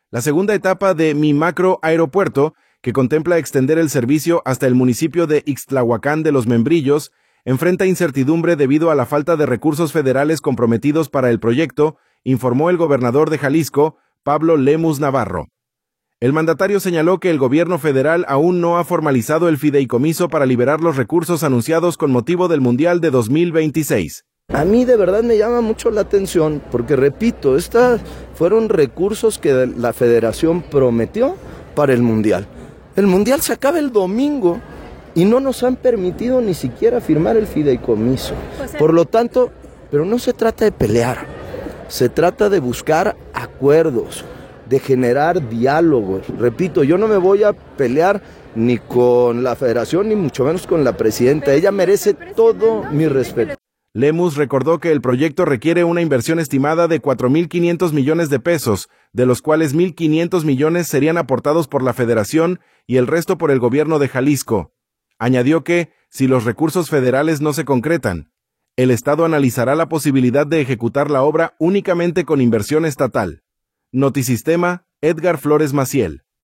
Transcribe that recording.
La segunda etapa de Mi Macro Aeropuerto, que contempla extender el servicio hasta el municipio de Ixtlahuacán de los Membrillos, enfrenta incertidumbre debido a la falta de recursos federales comprometidos para el proyecto, informó el gobernador de Jalisco, Pablo Lemus Navarro. El mandatario señaló que el gobierno federal aún no ha formalizado el fideicomiso para liberar los recursos anunciados con motivo del Mundial de 2026. A mí de verdad me llama mucho la atención porque, repito, estos fueron recursos que la federación prometió para el Mundial. El Mundial se acaba el domingo y no nos han permitido ni siquiera firmar el fideicomiso. Por lo tanto, pero no se trata de pelear, se trata de buscar acuerdos, de generar diálogos. Repito, yo no me voy a pelear ni con la federación ni mucho menos con la presidenta. Ella merece todo mi respeto. Lemus recordó que el proyecto requiere una inversión estimada de 4.500 millones de pesos, de los cuales 1.500 millones serían aportados por la federación y el resto por el gobierno de Jalisco. Añadió que, si los recursos federales no se concretan, el Estado analizará la posibilidad de ejecutar la obra únicamente con inversión estatal. Notisistema, Edgar Flores Maciel.